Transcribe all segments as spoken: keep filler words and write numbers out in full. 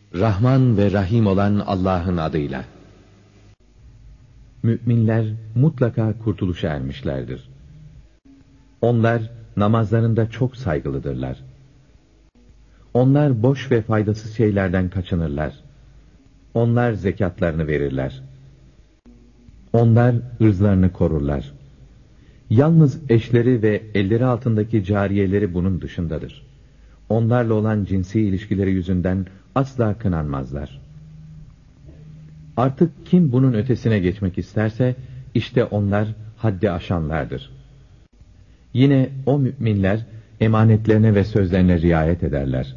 Rahman ve Rahim olan Allah'ın adıyla. Müminler mutlaka kurtuluşa ermişlerdir. Onlar namazlarında çok saygılıdırlar. Onlar boş ve faydasız şeylerden kaçınırlar. Onlar zekatlarını verirler. Onlar ırzlarını korurlar. Yalnız eşleri ve elleri altındaki cariyeleri bunun dışındadır. Onlarla olan cinsi ilişkileri yüzünden asla kınanmazlar. Artık kim bunun ötesine geçmek isterse, işte onlar haddi aşanlardır. Yine o müminler emanetlerine ve sözlerine riayet ederler.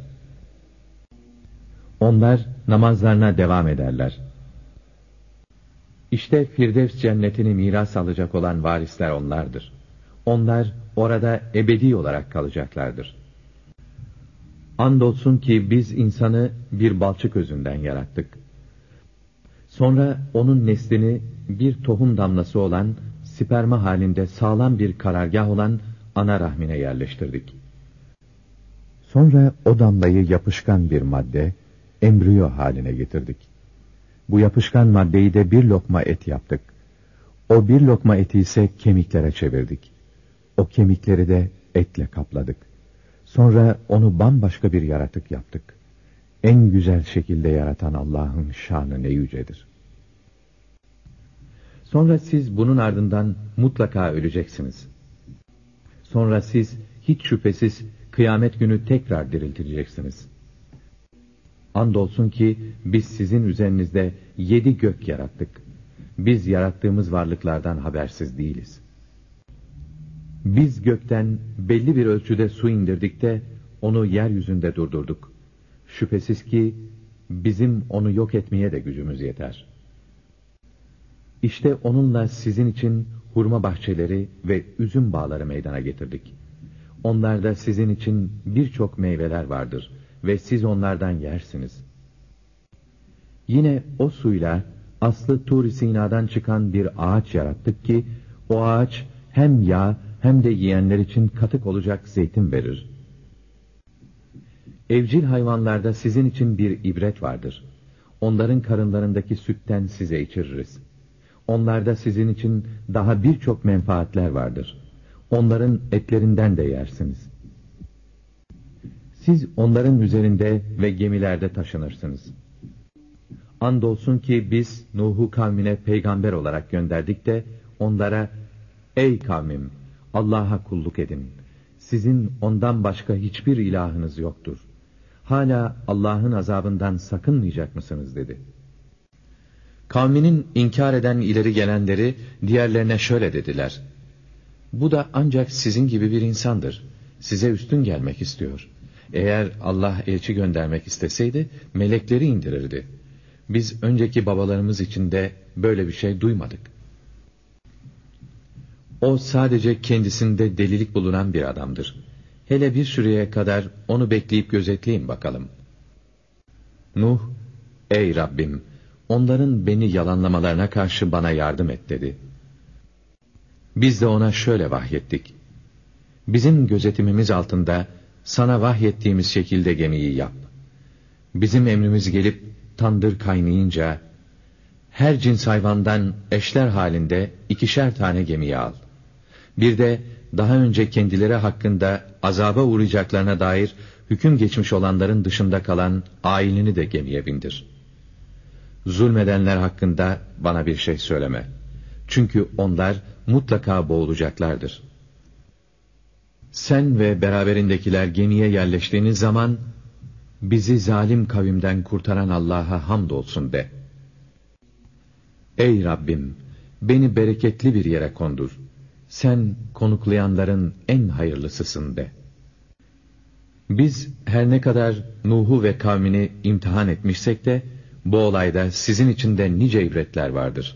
Onlar namazlarına devam ederler. İşte Firdevs cennetini miras alacak olan varisler onlardır. Onlar orada ebedi olarak kalacaklardır. Andolsun ki biz insanı bir balçık özünden yarattık. Sonra onun neslini bir tohum damlası olan, sperma halinde sağlam bir karargah olan ana rahmine yerleştirdik. Sonra o damlayı yapışkan bir madde, embriyo haline getirdik. Bu yapışkan maddeyi de bir lokma et yaptık. O bir lokma eti ise kemiklere çevirdik. O kemikleri de etle kapladık. Sonra onu bambaşka bir yaratık yaptık. En güzel şekilde yaratan Allah'ın şanı ne yücedir. Sonra siz bunun ardından mutlaka öleceksiniz. Sonra siz hiç şüphesiz kıyamet günü tekrar diriltileceksiniz. Andolsun ki biz sizin üzerinizde yedi gök yarattık. Biz yarattığımız varlıklardan habersiz değiliz. Biz gökten belli bir ölçüde su indirdik de onu yeryüzünde durdurduk. Şüphesiz ki bizim onu yok etmeye de gücümüz yeter. İşte onunla sizin için hurma bahçeleri ve üzüm bağları meydana getirdik. Onlarda sizin için birçok meyveler vardır ve siz onlardan yersiniz. Yine o suyla aslı Tur-i Sina'dan çıkan bir ağaç yarattık ki o ağaç hem yağ hem de yiyenler için katık olacak zeytin verir. Evcil hayvanlarda sizin için bir ibret vardır. Onların karınlarındaki sütten size içiririz. Onlarda sizin için daha birçok menfaatler vardır. Onların etlerinden de yersiniz. Siz onların üzerinde ve gemilerde taşınırsınız. Andolsun ki biz Nuh'u kavmine peygamber olarak gönderdik de onlara, ey kavmim, Allah'a kulluk edin. Sizin ondan başka hiçbir ilahınız yoktur. Hala Allah'ın azabından sakınmayacak mısınız dedi. Kavminin inkar eden ileri gelenleri diğerlerine şöyle dediler. Bu da ancak sizin gibi bir insandır. Size üstün gelmek istiyor. Eğer Allah elçi göndermek isteseydi melekleri indirirdi. Biz önceki babalarımız için de böyle bir şey duymadık. O sadece kendisinde delilik bulunan bir adamdır. Hele bir süreye kadar onu bekleyip gözetleyin bakalım. Nuh, ey Rabbim, onların beni yalanlamalarına karşı bana yardım et dedi. Biz de ona şöyle vahyettik. Bizim gözetimimiz altında sana vahyettiğimiz şekilde gemiyi yap. Bizim emrimiz gelip tandır kaynayınca her cins hayvandan eşler halinde ikişer tane gemiyi al. Bir de daha önce kendileri hakkında azaba uğrayacaklarına dair hüküm geçmiş olanların dışında kalan aileni de gemiye bindir. Zulmedenler hakkında bana bir şey söyleme. Çünkü onlar mutlaka boğulacaklardır. Sen ve beraberindekiler gemiye yerleştiğiniz zaman, bizi zalim kavimden kurtaran Allah'a hamdolsun de. Ey Rabbim, beni bereketli bir yere kondur. Sen konuklayanların en hayırlısısın de. Biz her ne kadar Nuh'u ve kavmini imtihan etmişsek de, bu olayda sizin için de nice ibretler vardır.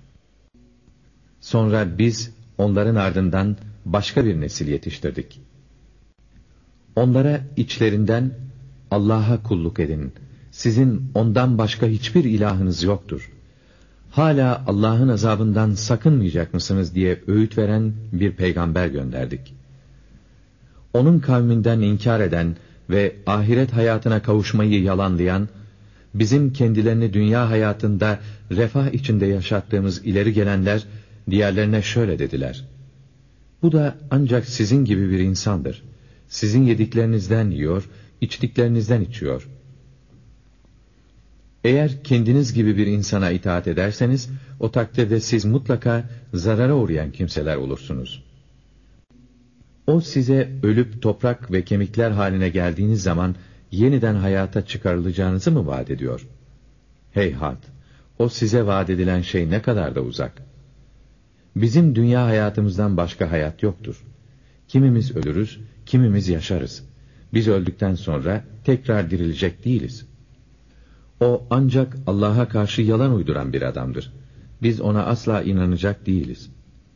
Sonra biz onların ardından başka bir nesil yetiştirdik. Onlara içlerinden Allah'a kulluk edin. Sizin ondan başka hiçbir ilahınız yoktur. Hala Allah'ın azabından sakınmayacak mısınız diye öğüt veren bir peygamber gönderdik. Onun kavminden inkar eden ve ahiret hayatına kavuşmayı yalanlayan bizim kendilerini dünya hayatında refah içinde yaşattığımız ileri gelenler, diğerlerine şöyle dediler: bu da ancak sizin gibi bir insandır. Sizin yediklerinizden yiyor, içtiklerinizden içiyor. Eğer kendiniz gibi bir insana itaat ederseniz, o takdirde siz mutlaka zarara uğrayan kimseler olursunuz. O size ölüp toprak ve kemikler haline geldiğiniz zaman, yeniden hayata çıkarılacağınızı mı vaat ediyor? Heyhat! O size vaat edilen şey ne kadar da uzak. Bizim dünya hayatımızdan başka hayat yoktur. Kimimiz ölürüz, kimimiz yaşarız. Biz öldükten sonra tekrar dirilecek değiliz. O ancak Allah'a karşı yalan uyduran bir adamdır. Biz ona asla inanacak değiliz.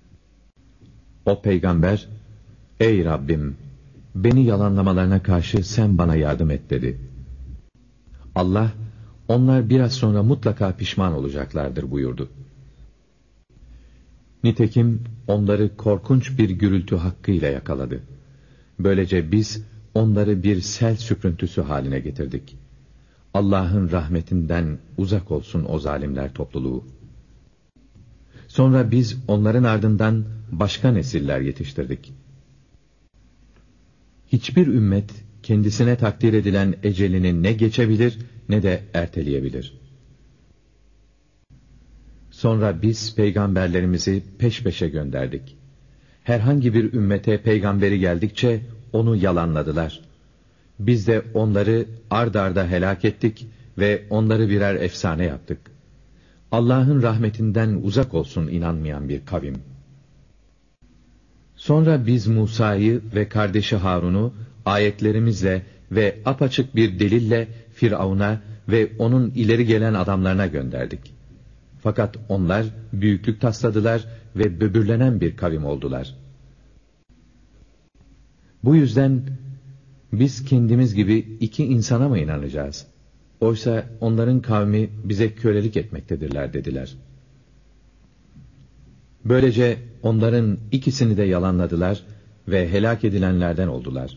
O peygamber, ey Rabbim, beni yalanlamalarına karşı sen bana yardım et dedi. Allah, onlar biraz sonra mutlaka pişman olacaklardır buyurdu. Nitekim onları korkunç bir gürültü hakkıyla yakaladı. Böylece biz onları bir sel süprüntüsü haline getirdik. Allah'ın rahmetinden uzak olsun o zalimler topluluğu. Sonra biz onların ardından başka nesiller yetiştirdik. Hiçbir ümmet kendisine takdir edilen ecelini ne geçebilir ne de erteleyebilir. Sonra biz peygamberlerimizi peş peşe gönderdik. Herhangi bir ümmete peygamberi geldikçe onu yalanladılar. Biz de onları ard arda helak ettik ve onları birer efsane yaptık. Allah'ın rahmetinden uzak olsun inanmayan bir kavim. Sonra biz Musa'yı ve kardeşi Harun'u ayetlerimizle ve apaçık bir delille Firavun'a ve onun ileri gelen adamlarına gönderdik. Fakat onlar büyüklük tasladılar ve böbürlenen bir kavim oldular. Bu yüzden biz kendimiz gibi iki insana mı inanacağız? Oysa onların kavmi bize kölelik etmektedirler dediler. Böylece onların ikisini de yalanladılar ve helak edilenlerden oldular.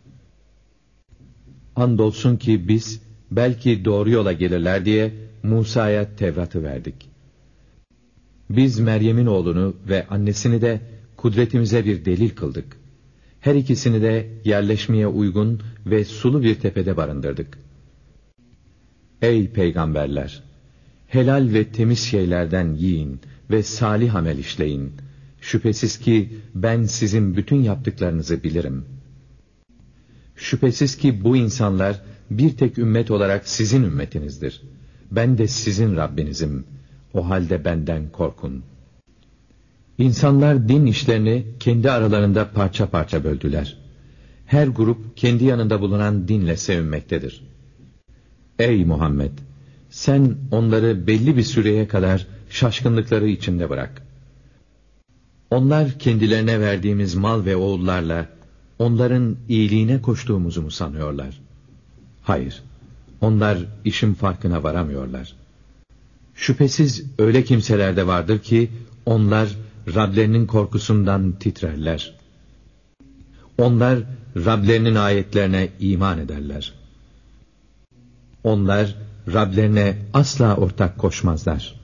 Andolsun ki biz belki doğru yola gelirler diye Musa'ya Tevrat'ı verdik. Biz Meryem'in oğlunu ve annesini de kudretimize bir delil kıldık. Her ikisini de yerleşmeye uygun ve sulu bir tepede barındırdık. Ey peygamberler! Helal ve temiz şeylerden yiyin ve salih amel işleyin. Şüphesiz ki ben sizin bütün yaptıklarınızı bilirim. Şüphesiz ki bu insanlar bir tek ümmet olarak sizin ümmetinizdir. Ben de sizin Rabbinizim. O halde benden korkun. İnsanlar din işlerini kendi aralarında parça parça böldüler. Her grup kendi yanında bulunan dinle sevinmektedir. Ey Muhammed! Sen onları belli bir süreye kadar şaşkınlıkları içinde bırak. Onlar kendilerine verdiğimiz mal ve oğullarla onların iyiliğine koştuğumuzu mu sanıyorlar? Hayır, onlar işin farkına varamıyorlar. Şüphesiz öyle kimseler de vardır ki onlar Rablerinin korkusundan titrerler. Onlar Rablerinin ayetlerine iman ederler. Onlar Rablerine asla ortak koşmazlar.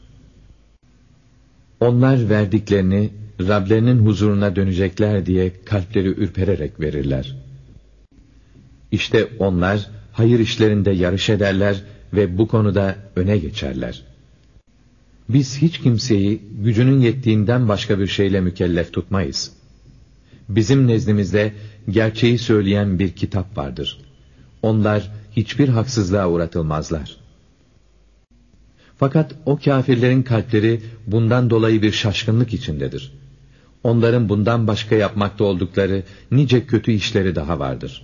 Onlar verdiklerini Rablerinin huzuruna dönecekler diye kalpleri ürpererek verirler. İşte onlar hayır işlerinde yarış ederler ve bu konuda öne geçerler. Biz hiç kimseyi gücünün yettiğinden başka bir şeyle mükellef tutmayız. Bizim nezdimizde gerçeği söyleyen bir kitap vardır. Onlar hiçbir haksızlığa uğratılmazlar. Fakat o kâfirlerin kalpleri bundan dolayı bir şaşkınlık içindedir. Onların bundan başka yapmakta oldukları nice kötü işleri daha vardır.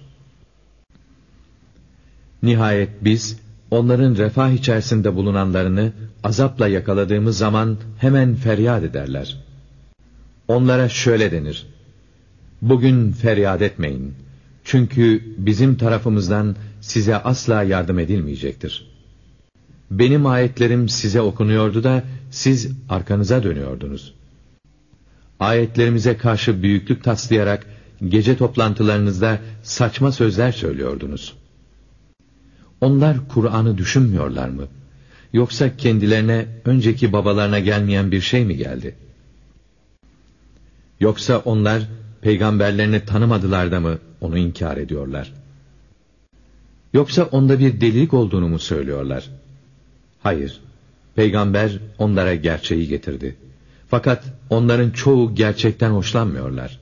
Nihayet biz onların refah içerisinde bulunanlarını azapla yakaladığımız zaman hemen feryat ederler. Onlara şöyle denir: bugün feryat etmeyin. Çünkü bizim tarafımızdan size asla yardım edilmeyecektir. Benim ayetlerim size okunuyordu da siz arkanıza dönüyordunuz. Ayetlerimize karşı büyüklük taslayarak gece toplantılarınızda saçma sözler söylüyordunuz. Onlar Kur'an'ı düşünmüyorlar mı? Yoksa kendilerine, önceki babalarına gelmeyen bir şey mi geldi? Yoksa onlar peygamberlerini tanımadılar da mı onu inkar ediyorlar? Yoksa onda bir delilik olduğunu mu söylüyorlar? Hayır, peygamber onlara gerçeği getirdi. Fakat onların çoğu gerçekten hoşlanmıyorlar.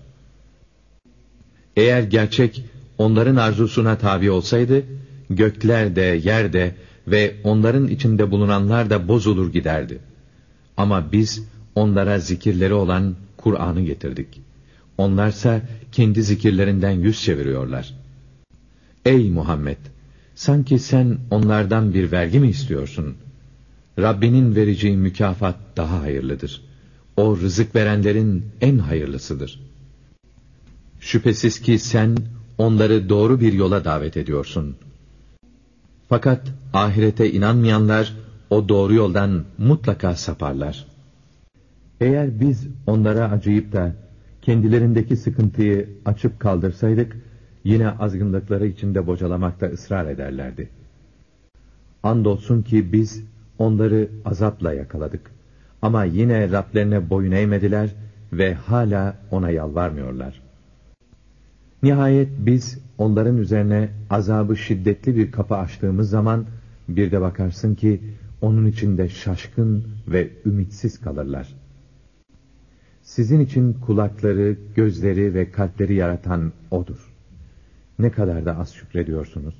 Eğer gerçek onların arzusuna tabi olsaydı, gökler de, yer de ve onların içinde bulunanlar da bozulur giderdi. Ama biz onlara zikirleri olan Kur'an'ı getirdik. Onlarsa kendi zikirlerinden yüz çeviriyorlar. Ey Muhammed! Sanki sen onlardan bir vergi mi istiyorsun? Rabbinin vereceği mükafat daha hayırlıdır. O rızık verenlerin en hayırlısıdır. Şüphesiz ki sen onları doğru bir yola davet ediyorsun. Fakat ahirete inanmayanlar o doğru yoldan mutlaka saparlar. Eğer biz onlara acıyıp da kendilerindeki sıkıntıyı açıp kaldırsaydık, yine azgınlıkları içinde bocalamakta ısrar ederlerdi. Andolsun ki biz onları azapla yakaladık. Ama yine Rablerine boyun eğmediler ve hala ona yalvarmıyorlar. Nihayet biz onların üzerine azabı şiddetli bir kapı açtığımız zaman, bir de bakarsın ki onun içinde şaşkın ve ümitsiz kalırlar. Sizin için kulakları, gözleri ve kalpleri yaratan O'dur. Ne kadar da az şükrediyorsunuz.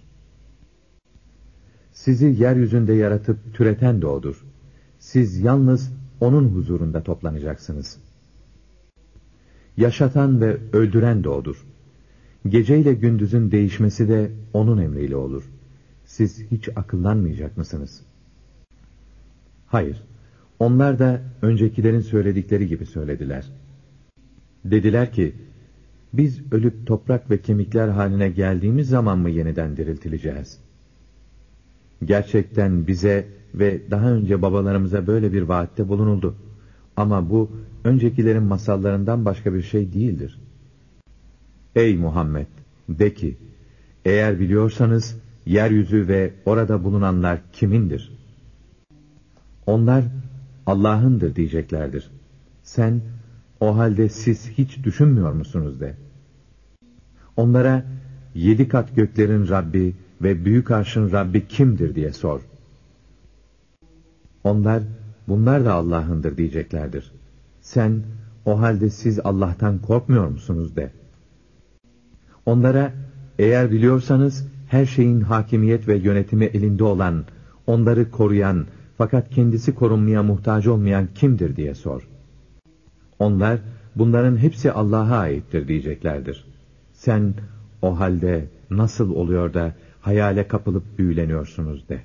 Sizi yeryüzünde yaratıp türeten de O'dur. Siz yalnız O'nun huzurunda toplanacaksınız. Yaşatan ve öldüren de O'dur. Geceyle gündüzün değişmesi de O'nun emriyle olur. Siz hiç akıllanmayacak mısınız? Hayır, onlar da öncekilerin söyledikleri gibi söylediler. Dediler ki, biz ölüp toprak ve kemikler haline geldiğimiz zaman mı yeniden diriltileceğiz? Gerçekten bize ve daha önce babalarımıza böyle bir vaatte bulunuldu. Ama bu, öncekilerin masallarından başka bir şey değildir. Ey Muhammed! De ki, eğer biliyorsanız, yeryüzü ve orada bulunanlar kimindir? Onlar, Allah'ındır diyeceklerdir. Sen, o halde siz hiç düşünmüyor musunuz de. Onlara, yedi kat göklerin Rabbi ve büyük arşın Rabbi kimdir diye sor. Onlar, bunlar da Allah'ındır diyeceklerdir. Sen, o halde siz Allah'tan korkmuyor musunuz de. Onlara, eğer biliyorsanız, her şeyin hakimiyet ve yönetimi elinde olan, onları koruyan, fakat kendisi korunmaya muhtaç olmayan kimdir diye sor. Onlar, bunların hepsi Allah'a aittir diyeceklerdir. Sen, o halde nasıl oluyor da hayale kapılıp büyüleniyorsunuz de.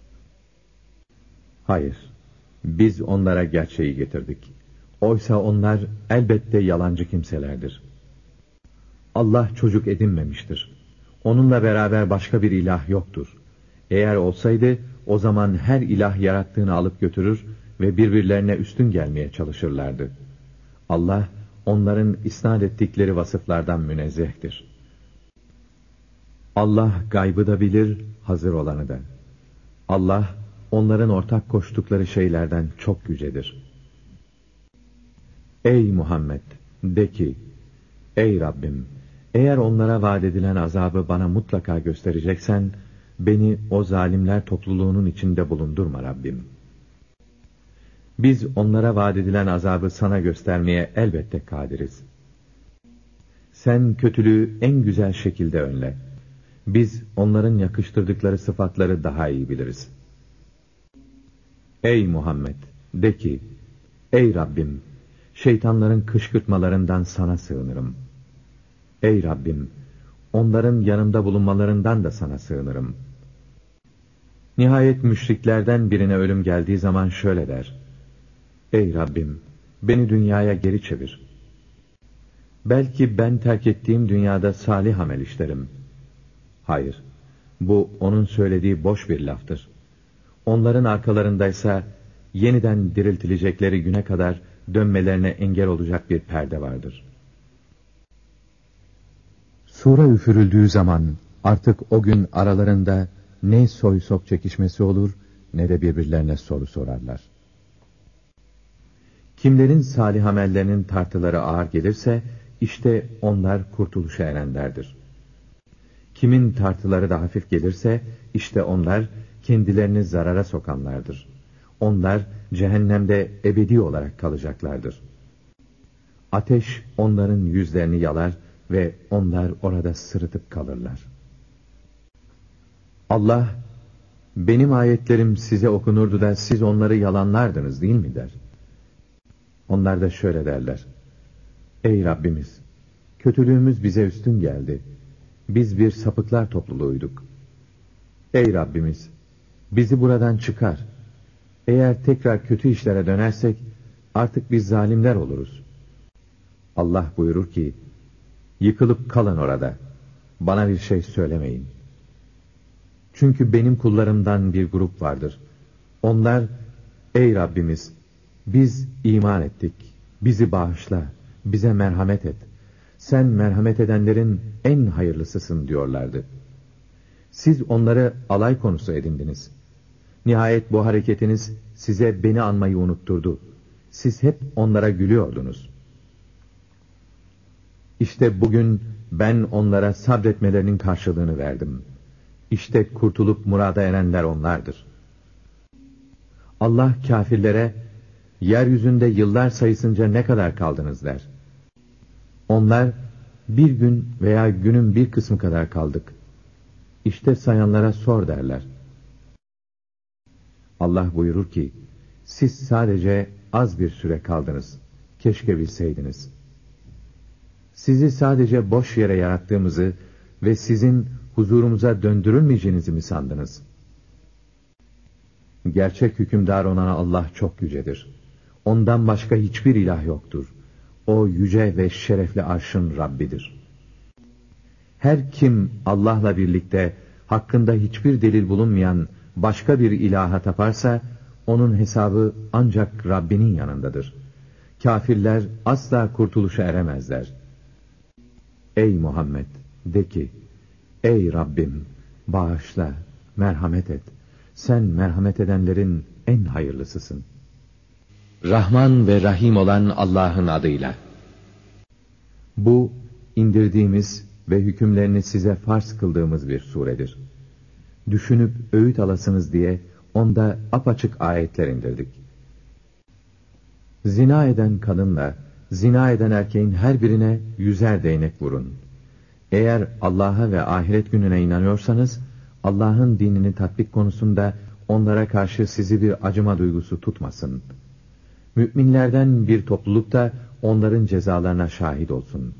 Hayır, biz onlara gerçeği getirdik. Oysa onlar elbette yalancı kimselerdir. Allah çocuk edinmemiştir. Onunla beraber başka bir ilah yoktur. Eğer olsaydı, o zaman her ilah yarattığını alıp götürür ve birbirlerine üstün gelmeye çalışırlardı. Allah, onların isnat ettikleri vasıflardan münezzehtir. Allah gaybı da bilir, hazır olanı da. Allah, onların ortak koştukları şeylerden çok yücedir. Ey Muhammed! De ki, ey Rabbim! Eğer onlara vaat edilen azabı bana mutlaka göstereceksen, beni o zalimler topluluğunun içinde bulundurma Rabbim. Biz onlara vaat edilen azabı sana göstermeye elbette kadiriz. Sen kötülüğü en güzel şekilde önle. Biz onların yakıştırdıkları sıfatları daha iyi biliriz. Ey Muhammed! De ki, ey Rabbim! Şeytanların kışkırtmalarından sana sığınırım. Ey Rabbim! Onların yanımda bulunmalarından da sana sığınırım. Nihayet müşriklerden birine ölüm geldiği zaman şöyle der: Ey Rabbim! Beni dünyaya geri çevir. Belki ben terk ettiğim dünyada salih amel işlerim. Hayır, bu onun söylediği boş bir laftır. Onların arkalarındaysa yeniden diriltilecekleri güne kadar dönmelerine engel olacak bir perde vardır. Sure üfürüldüğü zaman artık o gün aralarında ne soy sop çekişmesi olur, ne de birbirlerine soru sorarlar. Kimlerin salih amellerinin tartıları ağır gelirse, işte onlar kurtuluşa erenlerdir. Kimin tartıları da hafif gelirse, işte onlar kendilerini zarara sokanlardır. Onlar cehennemde ebedi olarak kalacaklardır. Ateş onların yüzlerini yalar ve onlar orada sırıtıp kalırlar. Allah, benim ayetlerim size okunurdu da siz onları yalanlardınız değil mi der. Onlar da şöyle derler: Ey Rabbimiz! Kötülüğümüz bize üstün geldi. Biz bir sapıklar topluluğuyduk. Ey Rabbimiz! Bizi buradan çıkar. Eğer tekrar kötü işlere dönersek, artık biz zalimler oluruz. Allah buyurur ki, yıkılıp kalın orada. Bana bir şey söylemeyin. Çünkü benim kullarımdan bir grup vardır. Onlar, ey Rabbimiz! Biz iman ettik. Bizi bağışla. Bize merhamet et. Sen merhamet edenlerin en hayırlısısın diyorlardı. Siz onları alay konusu edindiniz. Nihayet bu hareketiniz size beni anmayı unutturdu. Siz hep onlara gülüyordunuz. İşte bugün ben onlara sabretmelerinin karşılığını verdim. İşte kurtulup murada erenler onlardır. Allah kâfirlere, yeryüzünde yıllar sayısınca ne kadar kaldınız der. Onlar, bir gün veya günün bir kısmı kadar kaldık. İşte sayanlara sor derler. Allah buyurur ki, siz sadece az bir süre kaldınız. Keşke bilseydiniz. Sizi sadece boş yere yarattığımızı ve sizin huzurumuza döndürülmeyeceğinizi mi sandınız? Gerçek hükümdar olan Allah çok yücedir. Ondan başka hiçbir ilah yoktur. O yüce ve şerefli arşın Rabbidir. Her kim Allah'la birlikte hakkında hiçbir delil bulunmayan başka bir ilaha taparsa, onun hesabı ancak Rabbinin yanındadır. Kafirler asla kurtuluşa eremezler. Ey Muhammed! De ki, ey Rabbim! Bağışla, merhamet et. Sen merhamet edenlerin en hayırlısısın. Rahman ve Rahim olan Allah'ın adıyla. Bu, indirdiğimiz ve hükümlerini size farz kıldığımız bir suredir. Düşünüp öğüt alasınız diye onda apaçık ayetler indirdik. Zina eden kadınla zina eden erkeğin her birine yüzer değnek vurun. Eğer Allah'a ve ahiret gününe inanıyorsanız, Allah'ın dinini tatbik konusunda onlara karşı sizi bir acıma duygusu tutmasın. Müminlerden bir topluluk da onların cezalarına şahit olsun.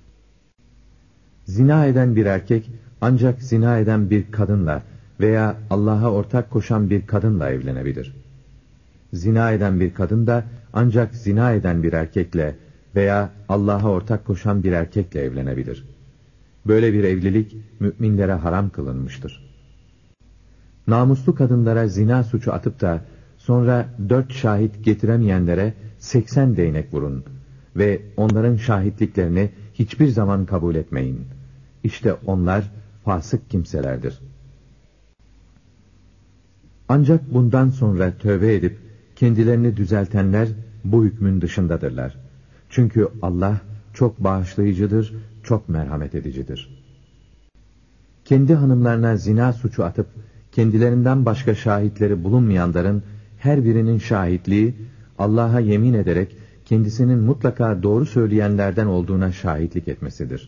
Zina eden bir erkek, ancak zina eden bir kadınla veya Allah'a ortak koşan bir kadınla evlenebilir. Zina eden bir kadın da ancak zina eden bir erkekle veya Allah'a ortak koşan bir erkekle evlenebilir. Böyle bir evlilik müminlere haram kılınmıştır. Namuslu kadınlara zina suçu atıp da sonra dört şahit getiremeyenlere seksen değnek vurun ve onların şahitliklerini hiçbir zaman kabul etmeyin. İşte onlar fasık kimselerdir. Ancak bundan sonra tövbe edip kendilerini düzeltenler bu hükmün dışındadırlar. Çünkü Allah çok bağışlayıcıdır, çok merhamet edicidir. Kendi hanımlarına zina suçu atıp kendilerinden başka şahitleri bulunmayanların her birinin şahitliği, Allah'a yemin ederek kendisinin mutlaka doğru söyleyenlerden olduğuna şahitlik etmesidir.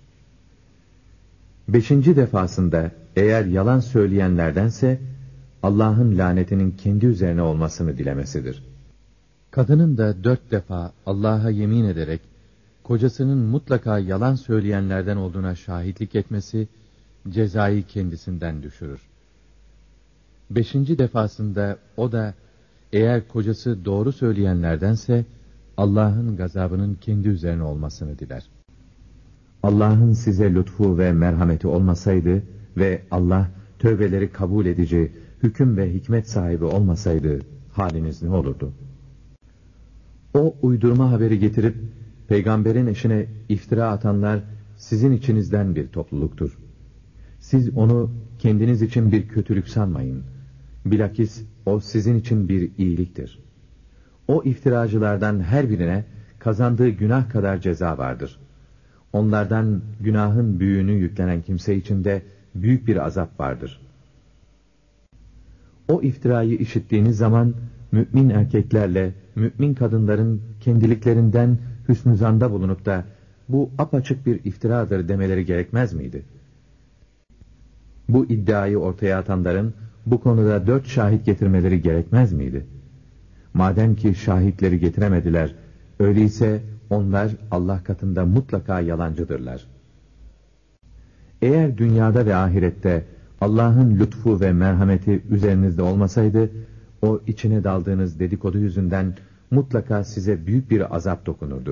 Beşinci defasında eğer yalan söyleyenlerdense, Allah'ın lanetinin kendi üzerine olmasını dilemesidir. Kadının da dört defa Allah'a yemin ederek, kocasının mutlaka yalan söyleyenlerden olduğuna şahitlik etmesi, cezayı kendisinden düşürür. Beşinci defasında o da, eğer kocası doğru söyleyenlerdense, Allah'ın gazabının kendi üzerine olmasını diler. Allah'ın size lütfu ve merhameti olmasaydı ve Allah tövbeleri kabul edici, hüküm ve hikmet sahibi olmasaydı, haliniz ne olurdu? O uydurma haberi getirip, peygamberin eşine iftira atanlar, sizin içinizden bir topluluktur. Siz onu kendiniz için bir kötülük sanmayın. Bilakis o sizin için bir iyiliktir. O iftiracılardan her birine kazandığı günah kadar ceza vardır. Onlardan günahın büyüğünü yüklenen kimse için de büyük bir azap vardır. O iftirayı işittiğiniz zaman mümin erkeklerle mümin kadınların kendiliklerinden hüsnü zanda bulunup da bu apaçık bir iftiradır demeleri gerekmez miydi? Bu iddiayı ortaya atanların bu konuda dört şahit getirmeleri gerekmez miydi? Madem ki şahitleri getiremediler, öyleyse onlar Allah katında mutlaka yalancıdırlar. Eğer dünyada ve ahirette Allah'ın lütfu ve merhameti üzerinizde olmasaydı, o içine daldığınız dedikodu yüzünden mutlaka size büyük bir azap dokunurdu.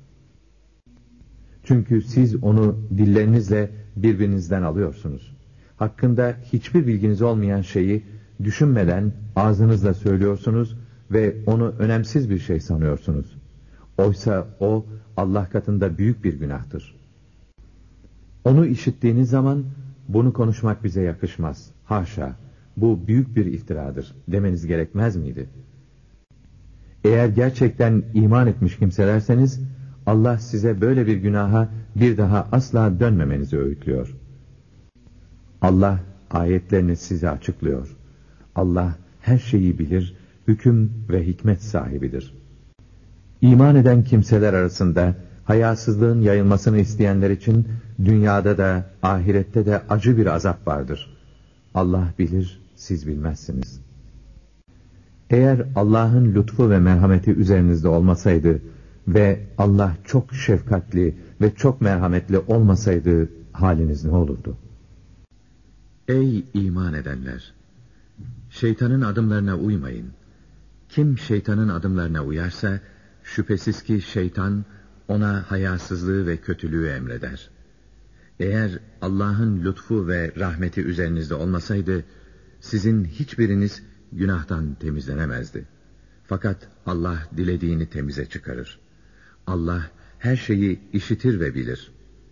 Çünkü siz onu dillerinizle birbirinizden alıyorsunuz. Hakkında hiçbir bilginiz olmayan şeyi düşünmeden ağzınızla söylüyorsunuz ve onu önemsiz bir şey sanıyorsunuz. Oysa o Allah katında büyük bir günahtır. Onu işittiğiniz zaman bunu konuşmak bize yakışmaz. Haşa, bu büyük bir iftiradır demeniz gerekmez miydi? Eğer gerçekten iman etmiş kimselerseniz Allah size böyle bir günaha bir daha asla dönmemenizi öğütlüyor. Allah ayetlerini size açıklıyor. Allah her şeyi bilir, hüküm ve hikmet sahibidir. İman eden kimseler arasında hayasızlığın yayılmasını isteyenler için dünyada da ahirette de acı bir azap vardır. Allah bilir, siz bilmezsiniz. Eğer Allah'ın lütfu ve merhameti üzerinizde olmasaydı ve Allah çok şefkatli ve çok merhametli olmasaydı haliniz ne olurdu? Ey iman edenler! Şeytanın adımlarına uymayın. Kim şeytanın adımlarına uyarsa, şüphesiz ki şeytan ona hayasızlığı ve kötülüğü emreder. Eğer Allah'ın lütfu ve rahmeti üzerinizde olmasaydı, sizin hiçbiriniz günahtan temizlenemezdi. Fakat Allah dilediğini temize çıkarır. Allah her şeyi işitir ve bilir.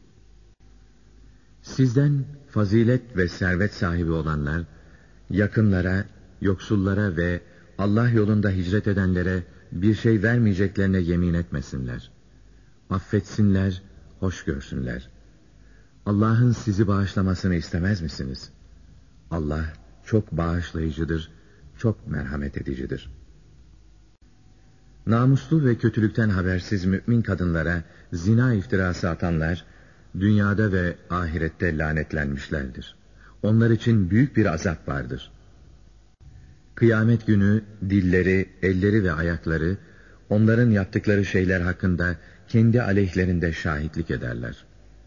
Sizden fazilet ve servet sahibi olanlar, yakınlara, yoksullara ve Allah yolunda hicret edenlere bir şey vermeyeceklerine yemin etmesinler. Affetsinler, hoş görsünler. Allah'ın sizi bağışlamasını istemez misiniz? Allah çok bağışlayıcıdır, çok merhamet edicidir. Namuslu ve kötülükten habersiz mümin kadınlara zina iftirası atanlar, dünyada ve ahirette lanetlenmişlerdir. Onlar için büyük bir azap vardır. Kıyamet günü dilleri, elleri ve ayakları, onların yaptıkları şeyler hakkında kendi aleyhlerinde şahitlik ederler.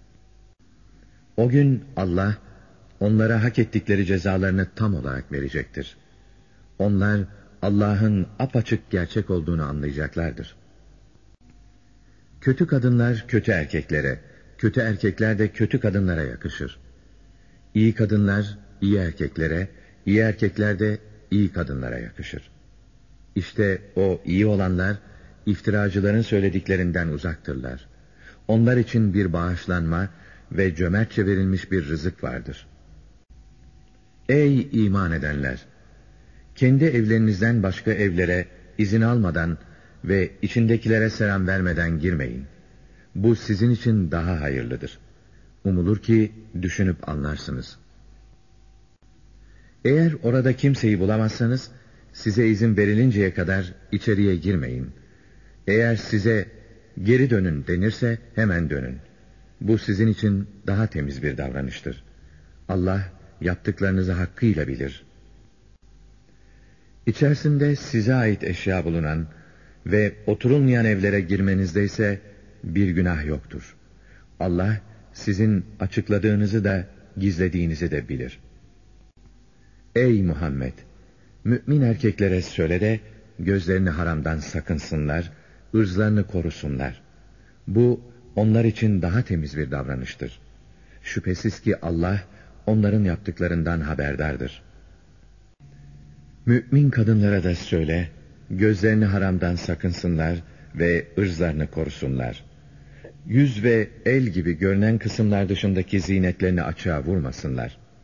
O gün Allah, onlara hak ettikleri cezalarını tam olarak verecektir. Onlar, Allah'ın apaçık gerçek olduğunu anlayacaklardır. Kötü kadınlar kötü erkeklere, kötü erkekler de kötü kadınlara yakışır. İyi kadınlar iyi erkeklere, iyi erkekler de iyi kadınlara yakışır. İşte o iyi olanlar, iftiracıların söylediklerinden uzaktırlar. Onlar için bir bağışlanma ve cömertçe verilmiş bir rızık vardır. Ey iman edenler! Kendi evlerinizden başka evlere izin almadan ve içindekilere selam vermeden girmeyin. Bu sizin için daha hayırlıdır. Umulur ki düşünüp anlarsınız. Eğer orada kimseyi bulamazsanız, size izin verilinceye kadar içeriye girmeyin. Eğer size geri dönün denirse hemen dönün. Bu sizin için daha temiz bir davranıştır. Allah yaptıklarınızı hakkıyla bilir. İçerisinde size ait eşya bulunan ve oturulmayan evlere girmenizde ise bir günah yoktur. Allah sizin açıkladığınızı da gizlediğinizi de bilir. Ey Muhammed! Mümin erkeklere söyle de gözlerini haramdan sakınsınlar, ırzlarını korusunlar. Bu onlar için daha temiz bir davranıştır. Şüphesiz ki Allah onların yaptıklarından haberdardır. Mümin kadınlara da söyle, gözlerini haramdan sakınsınlar ve ırzlarını korusunlar. Yüz ve el gibi görünen kısımlar dışındaki zinetlerini açığa vurmasınlar.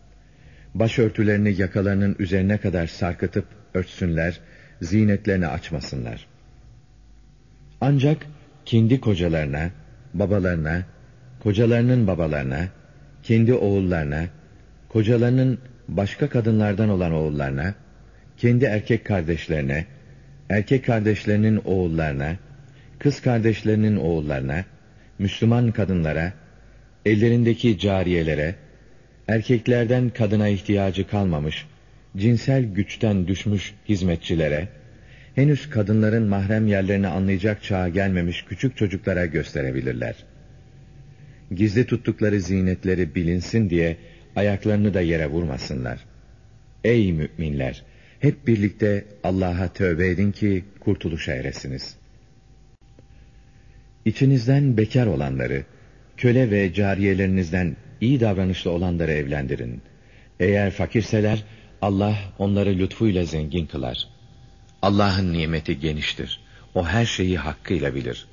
Başörtülerini yakalarının üzerine kadar sarkıtıp örtsünler, zinetlerini açmasınlar. Ancak kendi kocalarına, babalarına, kocalarının babalarına, kendi oğullarına, kocalarının başka kadınlardan olan oğullarına, kendi erkek kardeşlerine, erkek kardeşlerinin oğullarına, kız kardeşlerinin oğullarına, Müslüman kadınlara, ellerindeki cariyelere, erkeklerden kadına ihtiyacı kalmamış, cinsel güçten düşmüş hizmetçilere, henüz kadınların mahrem yerlerini anlayacak çağa gelmemiş küçük çocuklara gösterebilirler. Gizli tuttukları zinetleri bilinsin diye ayaklarını da yere vurmasınlar. Ey müminler! Hep birlikte Allah'a tövbe edin ki kurtuluşa eresiniz. İçinizden bekar olanları, köle ve cariyelerinizden iyi davranışlı olanları evlendirin. Eğer fakirseler, Allah onları lütfuyla zengin kılar. Allah'ın nimeti geniştir. O her şeyi hakkıyla bilir.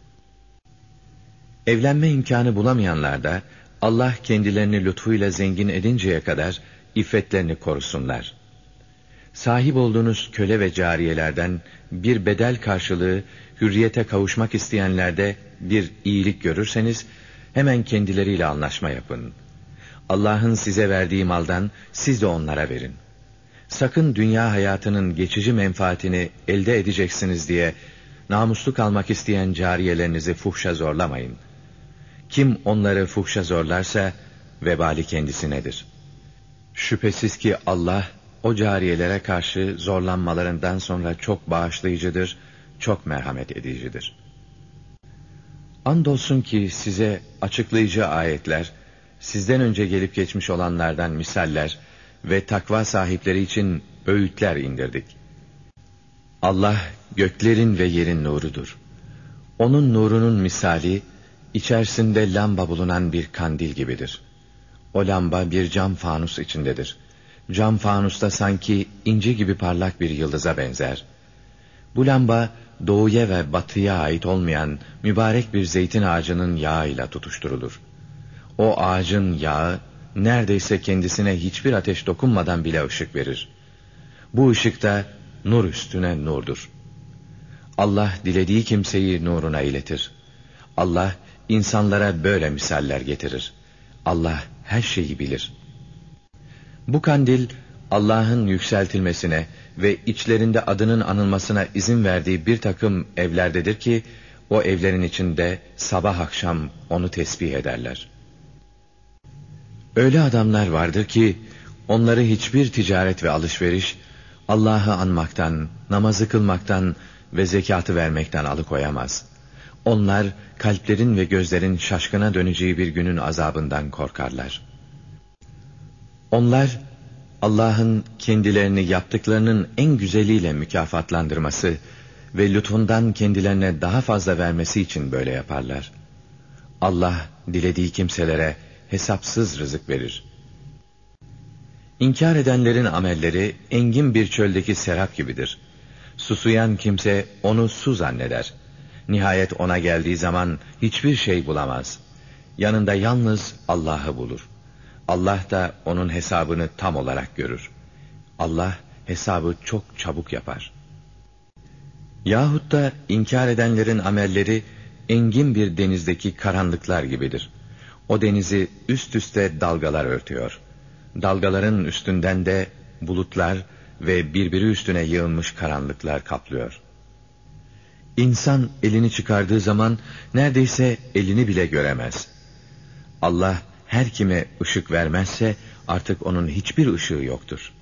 Evlenme imkanı bulamayanlar da, Allah kendilerini lütfuyla zengin edinceye kadar iffetlerini korusunlar. Sahip olduğunuz köle ve cariyelerden bir bedel karşılığı hürriyete kavuşmak isteyenlerde bir iyilik görürseniz, hemen kendileriyle anlaşma yapın. Allah'ın size verdiği maldan siz de onlara verin. Sakın dünya hayatının geçici menfaatini elde edeceksiniz diye namuslu kalmak isteyen cariyelerinizi fuhşa zorlamayın. Kim onları fuhşa zorlarsa vebali kendisinedir. Şüphesiz ki Allah o cariyelere karşı zorlanmalarından sonra çok bağışlayıcıdır, çok merhamet edicidir. Andolsun ki size açıklayıcı ayetler, sizden önce gelip geçmiş olanlardan misaller ve takva sahipleri için öğütler indirdik. Allah göklerin ve yerin nurudur. Onun nurunun misali, içerisinde lamba bulunan bir kandil gibidir. O lamba bir cam fanus içindedir. Cam fanusta sanki inci gibi parlak bir yıldıza benzer. Bu lamba doğuya ve batıya ait olmayan mübarek bir zeytin ağacının yağıyla tutuşturulur. O ağacın yağı neredeyse kendisine hiçbir ateş dokunmadan bile ışık verir. Bu ışık da nur üstüne nurdur. Allah dilediği kimseyi nuruna iletir. Allah insanlara böyle misaller getirir. Allah her şeyi bilir. Bu kandil Allah'ın yükseltilmesine ve içlerinde adının anılmasına izin verdiği bir takım evlerdedir ki, o evlerin içinde sabah akşam onu tesbih ederler. Öyle adamlar vardır ki, onları hiçbir ticaret ve alışveriş, Allah'ı anmaktan, namazı kılmaktan ve zekatı vermekten alıkoyamaz. Onlar, kalplerin ve gözlerin şaşkına döneceği bir günün azabından korkarlar. Onlar, Allah'ın kendilerini yaptıklarının en güzeliyle mükafatlandırması ve lütfundan kendilerine daha fazla vermesi için böyle yaparlar. Allah, dilediği kimselere hesapsız rızık verir. İnkar edenlerin amelleri engin bir çöldeki serap gibidir. Susuyan kimse onu su zanneder. Nihayet ona geldiği zaman hiçbir şey bulamaz. Yanında yalnız Allah'ı bulur. Allah da onun hesabını tam olarak görür. Allah hesabı çok çabuk yapar. Yahut da inkar edenlerin amelleri engin bir denizdeki karanlıklar gibidir. O denizi üst üste dalgalar örtüyor. Dalgaların üstünden de bulutlar ve birbiri üstüne yığılmış karanlıklar kaplıyor. İnsan elini çıkardığı zaman neredeyse elini bile göremez. Allah her kime ışık vermezse artık onun hiçbir ışığı yoktur.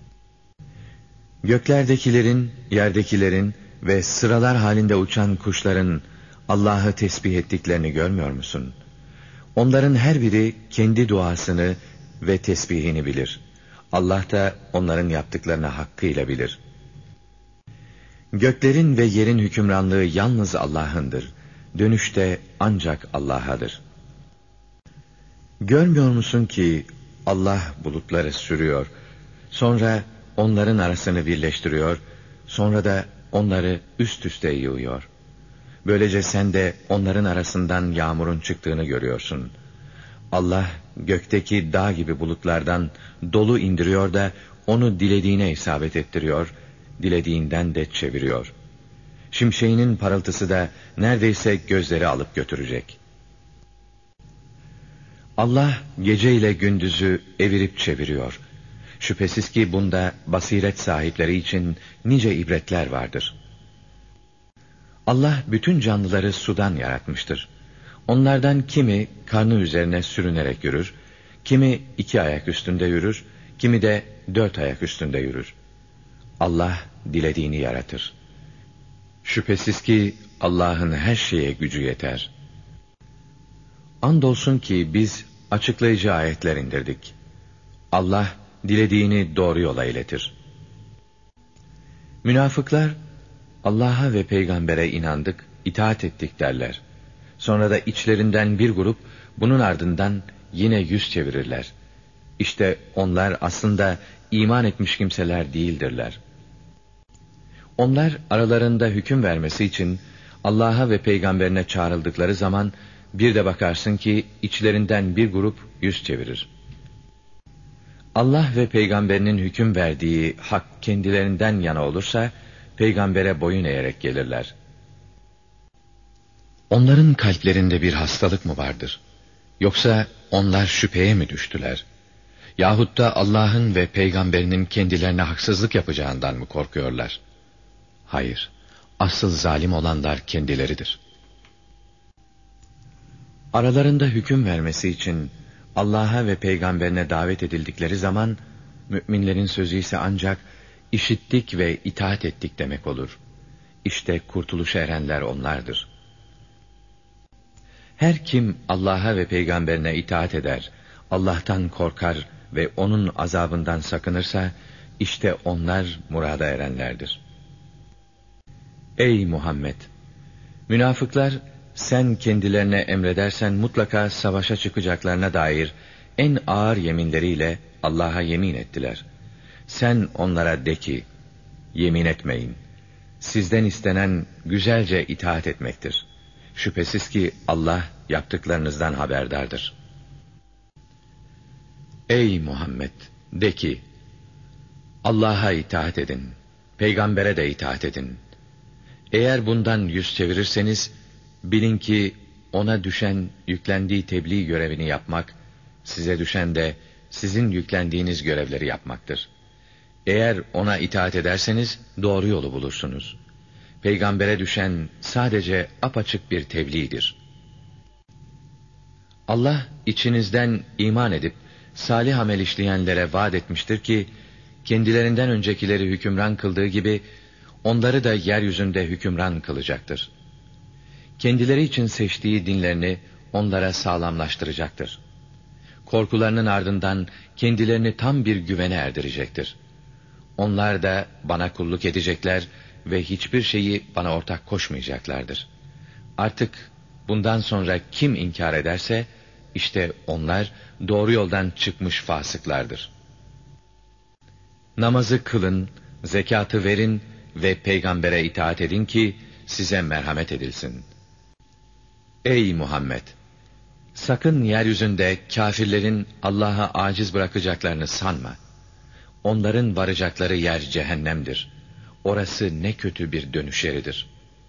Göklerdekilerin, yerdekilerin ve sıralar halinde uçan kuşların Allah'ı tesbih ettiklerini görmüyor musun? Onların her biri kendi duasını ve tesbihini bilir. Allah da onların yaptıklarını hakkıyla bilir. Göklerin ve yerin hükümranlığı yalnız Allah'ındır. Dönüş de ancak Allah'adır. Görmüyor musun ki Allah bulutları sürüyor, sonra onların arasını birleştiriyor, sonra da onları üst üste yığıyor. Böylece sen de onların arasından yağmurun çıktığını görüyorsun. Allah gökteki dağ gibi bulutlardan dolu indiriyor da onu dilediğine isabet ettiriyor, dilediğinden de çeviriyor. Şimşeğinin parıltısı da neredeyse gözleri alıp götürecek. Allah gece ile gündüzü evirip çeviriyor. Şüphesiz ki bunda basiret sahipleri için nice ibretler vardır. Allah bütün canlıları sudan yaratmıştır. Onlardan kimi karnı üzerine sürünerek yürür, kimi iki ayak üstünde yürür, kimi de dört ayak üstünde yürür. Allah dilediğini yaratır. Şüphesiz ki Allah'ın her şeye gücü yeter. Andolsun ki biz açıklayıcı ayetler indirdik. Allah dilediğini doğru yola iletir. Münafıklar, Allah'a ve peygambere inandık, itaat ettik derler. Sonra da içlerinden bir grup bunun ardından yine yüz çevirirler. İşte onlar aslında iman etmiş kimseler değildirler. Onlar aralarında hüküm vermesi için Allah'a ve peygamberine çağrıldıkları zaman bir de bakarsın ki içlerinden bir grup yüz çevirir. Allah ve peygamberinin hüküm verdiği hak kendilerinden yana olursa peygambere boyun eğerek gelirler. Onların kalplerinde bir hastalık mı vardır? Yoksa onlar şüpheye mi düştüler? Yahut da Allah'ın ve peygamberinin kendilerine haksızlık yapacağından mı korkuyorlar? Hayır, asıl zalim olanlar kendileridir. Aralarında hüküm vermesi için Allah'a ve peygamberine davet edildikleri zaman, müminlerin sözü ise ancak işittik ve itaat ettik demek olur. İşte kurtuluşa erenler onlardır. Her kim Allah'a ve peygamberine itaat eder, Allah'tan korkar ve onun azabından sakınırsa, işte onlar murada erenlerdir. Ey Muhammed! Münafıklar, sen kendilerine emredersen mutlaka savaşa çıkacaklarına dair en ağır yeminleriyle Allah'a yemin ettiler. Sen onlara de ki, yemin etmeyin. Sizden istenen güzelce itaat etmektir. Şüphesiz ki Allah yaptıklarınızdan haberdardır. Ey Muhammed! De ki, Allah'a itaat edin, peygambere de itaat edin. Eğer bundan yüz çevirirseniz, bilin ki ona düşen yüklendiği tebliğ görevini yapmak, size düşen de sizin yüklendiğiniz görevleri yapmaktır. Eğer ona itaat ederseniz doğru yolu bulursunuz. Peygambere düşen sadece apaçık bir tebliğdir. Allah içinizden iman edip salih amel işleyenlere vaat etmiştir ki, kendilerinden öncekileri hükümran kıldığı gibi onları da yeryüzünde hükümran kılacaktır. Kendileri için seçtiği dinlerini onlara sağlamlaştıracaktır. Korkularının ardından kendilerini tam bir güvene erdirecektir. Onlar da bana kulluk edecekler ve hiçbir şeyi bana ortak koşmayacaklardır. Artık bundan sonra kim inkar ederse, işte onlar doğru yoldan çıkmış fasıklardır. Namazı kılın, zekatı verin ve peygambere itaat edin ki size merhamet edilsin. Ey Muhammed! Sakın yeryüzünde kâfirlerin Allah'a aciz bırakacaklarını sanma. Onların varacakları yer cehennemdir. Orası ne kötü bir dönüş yeridir.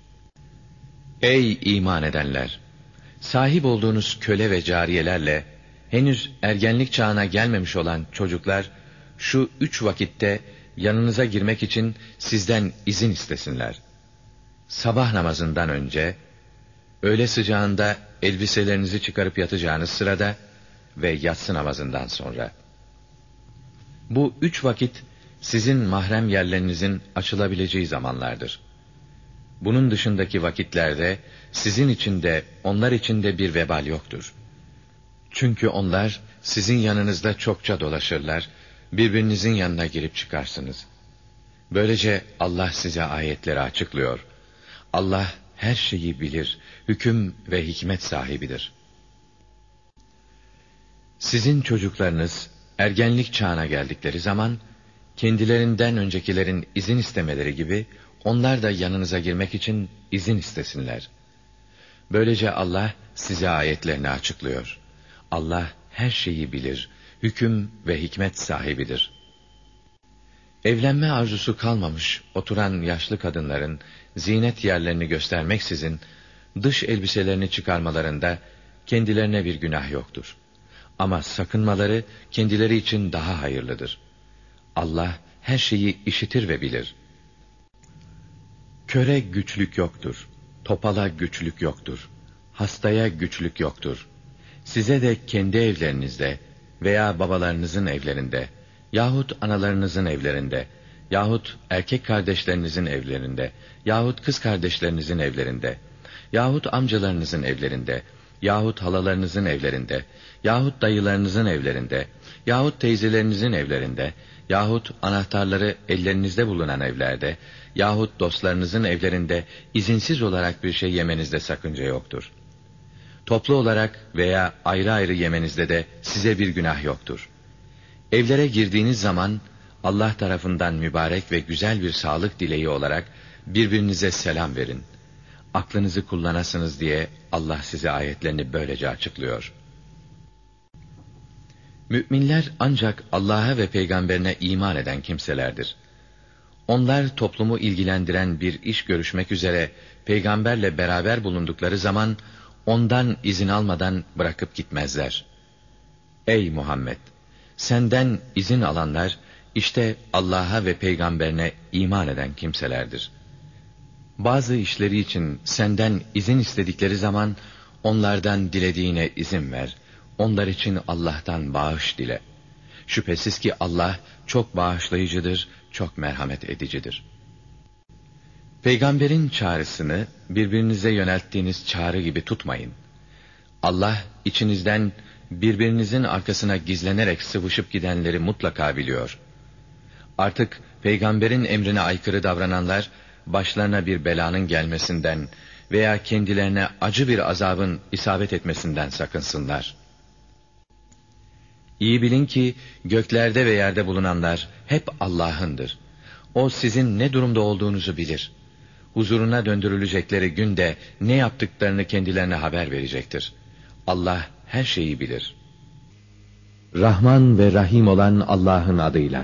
Ey iman edenler! Sahip olduğunuz köle ve cariyelerle henüz ergenlik çağına gelmemiş olan çocuklar şu üç vakitte yanınıza girmek için sizden izin istesinler. Sabah namazından önce, öğle sıcağında elbiselerinizi çıkarıp yatacağınız sırada ve yatsı namazından sonra. Bu üç vakit sizin mahrem yerlerinizin açılabileceği zamanlardır. Bunun dışındaki vakitlerde sizin için de onlar için de bir vebal yoktur. Çünkü onlar sizin yanınızda çokça dolaşırlar, birbirinizin yanına girip çıkarsınız. Böylece Allah size ayetleri açıklıyor. Allah her şeyi bilir, hüküm ve hikmet sahibidir. Sizin çocuklarınız ergenlik çağına geldikleri zaman, kendilerinden öncekilerin izin istemeleri gibi, onlar da yanınıza girmek için izin istesinler. Böylece Allah size ayetlerini açıklıyor. Allah her şeyi bilir, hüküm ve hikmet sahibidir. Evlenme arzusu kalmamış oturan yaşlı kadınların zinet yerlerini göstermeksizin dış elbiselerini çıkarmalarında kendilerine bir günah yoktur. Ama sakınmaları kendileri için daha hayırlıdır. Allah her şeyi işitir ve bilir. Köre güçlük yoktur, topala güçlük yoktur, hastaya güçlük yoktur. Size de kendi evlerinizde veya babalarınızın evlerinde yahut analarınızın evlerinde yahut erkek kardeşlerinizin evlerinde yahut kız kardeşlerinizin evlerinde yahut amcalarınızın evlerinde yahut halalarınızın evlerinde yahut dayılarınızın evlerinde yahut teyzelerinizin evlerinde yahut anahtarları ellerinizde bulunan evlerde yahut dostlarınızın evlerinde izinsiz olarak bir şey yemenizde sakınca yoktur. Toplu olarak veya ayrı ayrı yemenizde de size bir günah yoktur. Evlere girdiğiniz zaman Allah tarafından mübarek ve güzel bir sağlık dileği olarak birbirinize selam verin. Aklınızı kullanasınız diye Allah size ayetlerini böylece açıklıyor. Müminler ancak Allah'a ve peygamberine iman eden kimselerdir. Onlar toplumu ilgilendiren bir iş görüşmek üzere peygamberle beraber bulundukları zaman ondan izin almadan bırakıp gitmezler. Ey Muhammed! Senden izin alanlar işte Allah'a ve peygamberine iman eden kimselerdir. Bazı işleri için senden izin istedikleri zaman onlardan dilediğine izin ver. Onlar için Allah'tan bağış dile. Şüphesiz ki Allah çok bağışlayıcıdır, çok merhamet edicidir. Peygamberin çağrısını birbirinize yönelttiğiniz çağrı gibi tutmayın. Allah içinizden birbirinizin arkasına gizlenerek sıvışıp gidenleri mutlaka biliyor. Artık peygamberin emrine aykırı davrananlar başlarına bir belanın gelmesinden veya kendilerine acı bir azabın isabet etmesinden sakınsınlar. İyi bilin ki göklerde ve yerde bulunanlar hep Allah'ındır. O sizin ne durumda olduğunuzu bilir. Huzuruna döndürülecekleri günde ne yaptıklarını kendilerine haber verecektir. Allah her şeyi bilir. Rahman ve Rahim olan Allah'ın adıyla.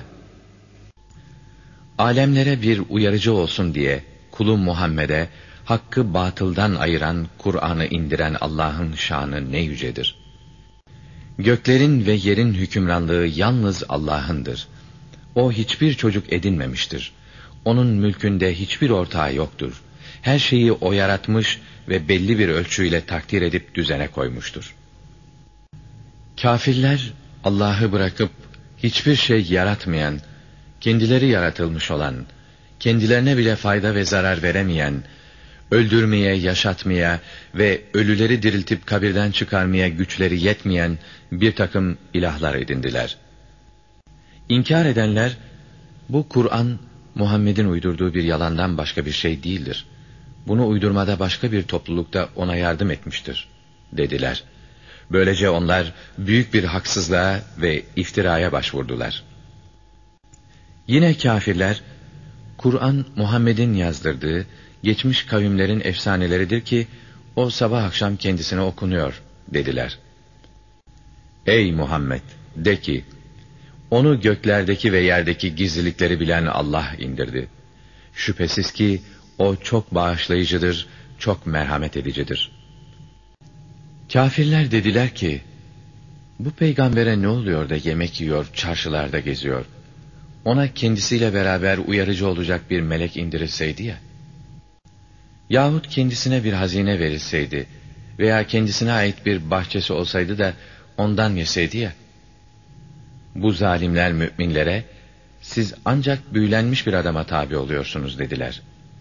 Alemlere bir uyarıcı olsun diye kulu Muhammed'e hakkı batıldan ayıran Kur'an'ı indiren Allah'ın şanı ne yücedir. Göklerin ve yerin hükümranlığı yalnız Allah'ındır. O hiçbir çocuk edinmemiştir. Onun mülkünde hiçbir ortağı yoktur. Her şeyi o yaratmış ve belli bir ölçüyle takdir edip düzene koymuştur. Kâfirler Allah'ı bırakıp hiçbir şey yaratmayan, kendileri yaratılmış olan, kendilerine bile fayda ve zarar veremeyen, öldürmeye, yaşatmaya ve ölüleri diriltip kabirden çıkarmaya güçleri yetmeyen bir takım ilahlar edindiler. İnkar edenler, bu Kur'an Muhammed'in uydurduğu bir yalandan başka bir şey değildir. Bunu uydurmada başka bir toplulukta ona yardım etmiştir, dediler. Böylece onlar büyük bir haksızlığa ve iftiraya başvurdular. Yine kâfirler, Kur'an Muhammed'in yazdırdığı geçmiş kavimlerin efsaneleridir ki o sabah akşam kendisine okunuyor dediler. Ey Muhammed! De ki, onu göklerdeki ve yerdeki gizlilikleri bilen Allah indirdi. Şüphesiz ki o çok bağışlayıcıdır, çok merhamet edicidir. Kâfirler dediler ki, bu peygambere ne oluyor da yemek yiyor, çarşılarda geziyor? Ona kendisiyle beraber uyarıcı olacak bir melek indirilseydi ya. Yahut kendisine bir hazine verilseydi veya kendisine ait bir bahçesi olsaydı da ondan yeseydi ya. Bu zalimler müminlere, siz ancak büyülenmiş bir adama tabi oluyorsunuz dediler.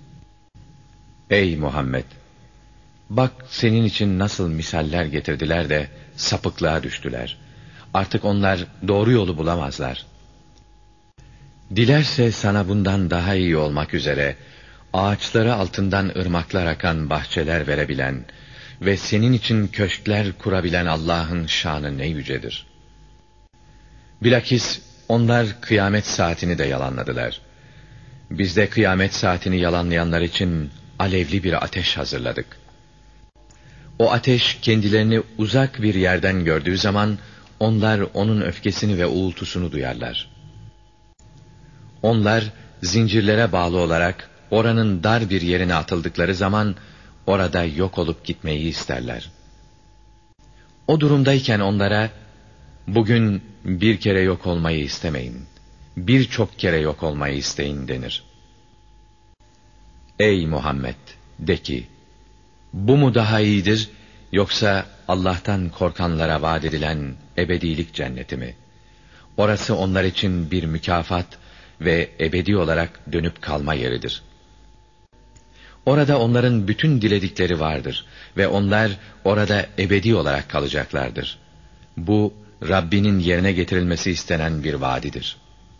Ey Muhammed! Bak senin için nasıl misaller getirdiler de sapıklığa düştüler. Artık onlar doğru yolu bulamazlar. Dilerse sana bundan daha iyi olmak üzere ağaçları altından ırmaklar akan bahçeler verebilen ve senin için köşkler kurabilen Allah'ın şanı ne yücedir. Bilakis onlar kıyamet saatini de yalanladılar. Biz de kıyamet saatini yalanlayanlar için alevli bir ateş hazırladık. O ateş kendilerini uzak bir yerden gördüğü zaman, onlar onun öfkesini ve uğultusunu duyarlar. Onlar zincirlere bağlı olarak oranın dar bir yerine atıldıkları zaman, orada yok olup gitmeyi isterler. O durumdayken onlara, bugün bir kere yok olmayı istemeyin, birçok kere yok olmayı isteyin denir. Ey Muhammed! De ki, bu mu daha iyidir, yoksa Allah'tan korkanlara vaat edilen ebedilik cenneti mi? Orası onlar için bir mükafat ve ebedi olarak dönüp kalma yeridir. Orada onların bütün diledikleri vardır ve onlar orada ebedi olarak kalacaklardır. Bu, Rabbinin yerine getirilmesi istenen bir vaadidir.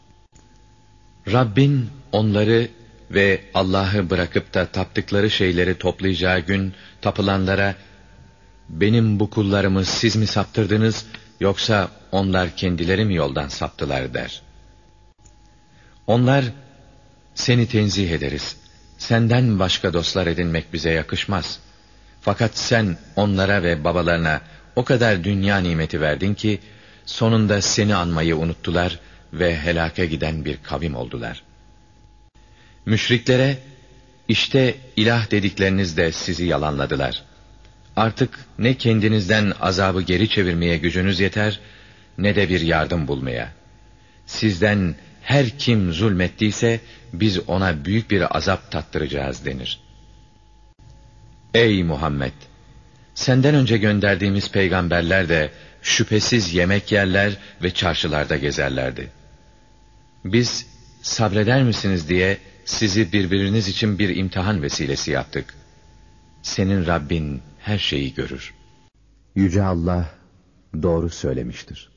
Rabbin onları ve Allah'ı bırakıp da taptıkları şeyleri toplayacağı gün, tapılanlara, benim bu kullarımı siz mi saptırdınız, yoksa onlar kendileri mi yoldan saptılar der. Onlar, seni tenzih ederiz, senden başka dostlar edinmek bize yakışmaz. Fakat sen onlara ve babalarına o kadar dünya nimeti verdin ki, sonunda seni anmayı unuttular ve helaka giden bir kavim oldular. Müşriklere, işte ilah dedikleriniz de sizi yalanladılar. Artık ne kendinizden azabı geri çevirmeye gücünüz yeter, ne de bir yardım bulmaya. Sizden her kim zulmettiyse, biz ona büyük bir azap tattıracağız denir. Ey Muhammed! Senden önce gönderdiğimiz peygamberler de şüphesiz yemek yerler ve çarşılarda gezerlerdi. Biz sabreder misiniz diye sizi birbiriniz için bir imtihan vesilesi yaptık. Senin Rabbin her şeyi görür. Yüce Allah doğru söylemiştir.